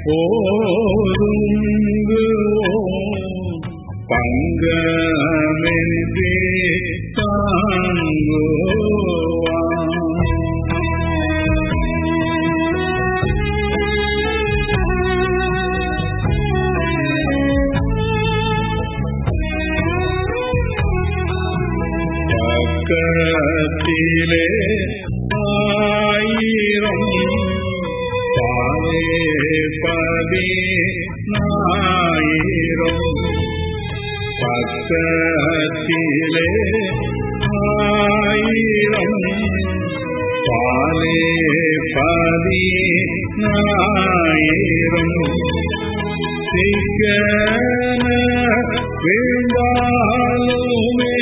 போதுங்குவோம் பங்கமின்றி தாங்குவான். பக்கத்திலே ஆயிரம் பாலே பதினாயிரம் பக்கத்திலே ஆயிரம் பாலே பதினாயிரம் சிக்கன விழுந்தாலுமே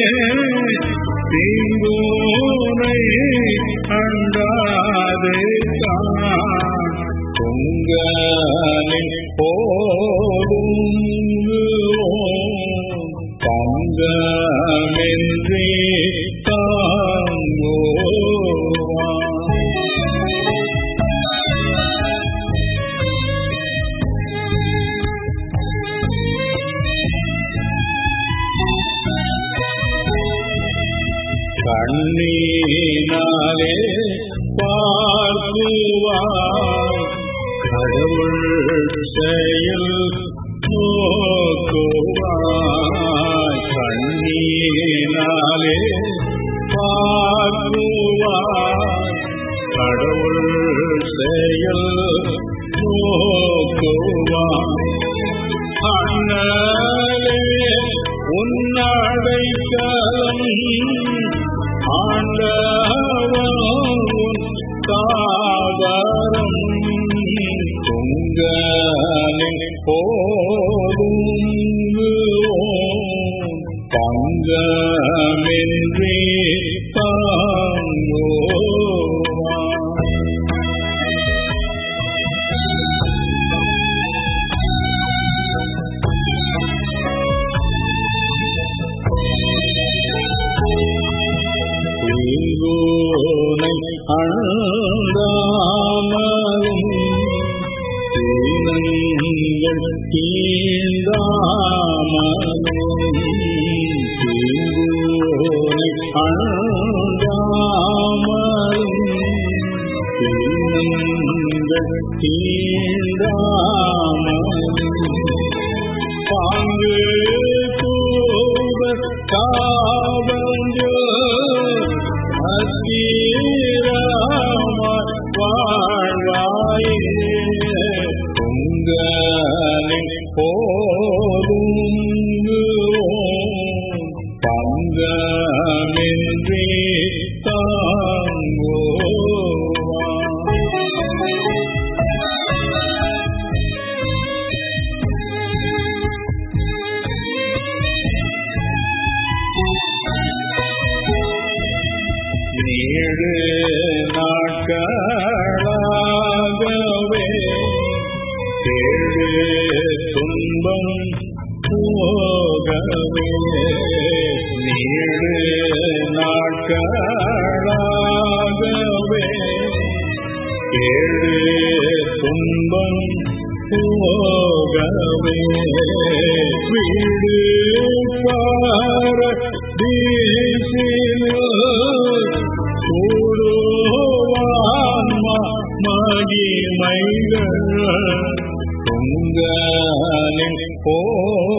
தீங்கோனை அண்டாதே தான் பொங்கலின் போதுங்குவோம் பங்கமின்றி தாங்குவான். கண்ணீனாலே பார்க்குவாய் கடவுள் செயல் நோக்குவாய். கண்ணீனாலே பார்க்குவாய் கடவுள் செயல் நோக்குவாய். அண்ணலே உன்னடைக்கலம் ஆண்டவன் தாவரம் பொங்கலின் போதுங்குவோம் பங்கமின்றி தாங்குவான். தீங்கோனை அண்டாமலும் தீனங்கள் தீண்டாமலும் தீங்கோனை அண்டாமலும் தீனங்கள் தீண்டாமலும் பாங்கு தூத காவஞ்சோ அத்தீராமாய் வாழ்வாயே பொங்கலின் போதுங்குவோம் பங்கமின்றி தாங்குவான். ஏழு நாட்களாகவே ஏழு துன்பம் போகவே 7 நாட்களாகவே 7 துன்பம் போகவே வீடு மகிமைகள் பொங்கலின்